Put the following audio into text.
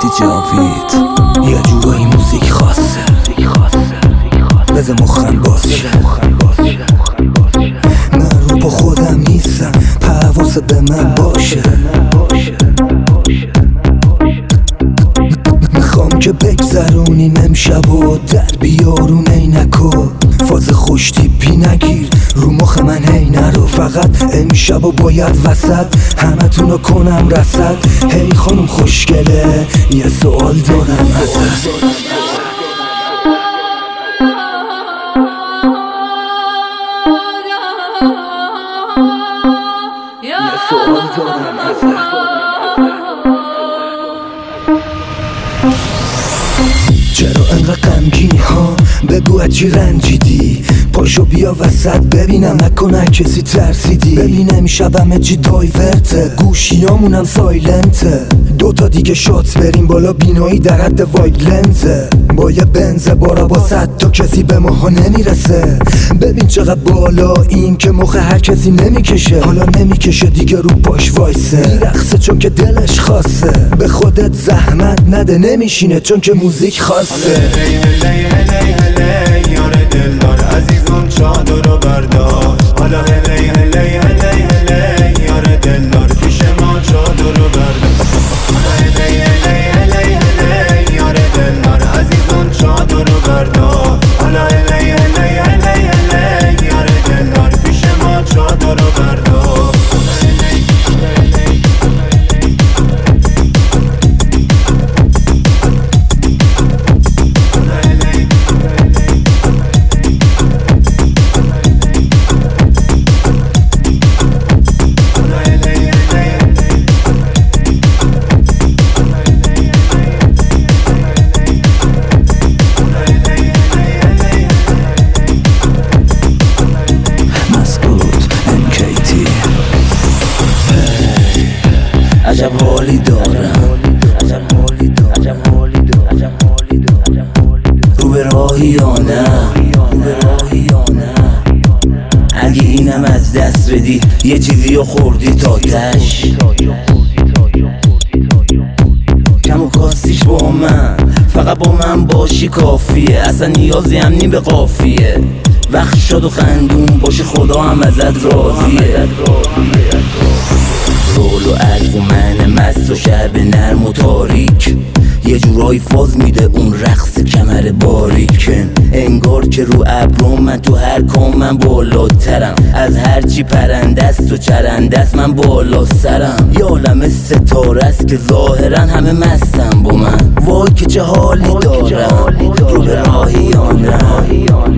مهدی جاوید یه جورایی موزیک خاصه بذار مخم باز شه. من رو با خودم نیستم، حواست به من باشه. میخوام که بگذرونیم امشب و در بیارون عینکو فاز خوش تیپی نگیر رو مخ من هی نرو. فقط امشب و باید وسط همه تونو کنم رسد. هی خانم خوشگله یه سوال دارم ازت. چرا انقدر غمگینی ها؟ بگو از چی رنجیدی؟ پاشو بیا وسط ببینم، نکنه کسی ترسیدی. ببین امشب همه چی دایورته، گوشیامونم سایلنته. دوتا دیگه شات بریم بالا، بینایی در حد واید لنزه. با یه بنز بارا با 100 تا کسی به ماها نمیرسه. ببین چقدر بالا این که مخ هر کسی نمیکشه. حالا نمیکشه دیگه رو پاش وایسه، میرقصه چون که دلش خاصه. به خودت زحمت نده نمیشینه چون که موزیک خاصه. یار دلدار عزیزم چادر بردار. حالا هلی هلی هلی هلی یار دلدار پیش ما چادر بردار. حالا هلی هلی هلی هلی یار دلدار عزیزم چادر بردار. حالا هلی هلی هلی هلی یار دلدار پیش ما چادر بردار. عجب حالی دارم، رو به راهی یا نه، اگه اینم از دست بدی یه چیزی رو خوردی تا تش. کم و کاستیش با من، فقط با من باشی کافیه. اصلا نیازی هم نی به قافیه. وقت شاد و خندون باشی خدا هم ازت راضیه. رول و عرف و من مست و شب نرم و تاریک، یه جورایی فاز میده اون رقص کمر باریکن. انگار که رو ابرم من تو هر کام من بالاترم. از هرچی پرنده است و چرنده است من بالا سرم. یه عالم ستاره است که ظاهرا همه مستم با من. وای که چه حالی دارم، رو به راهی یا نه.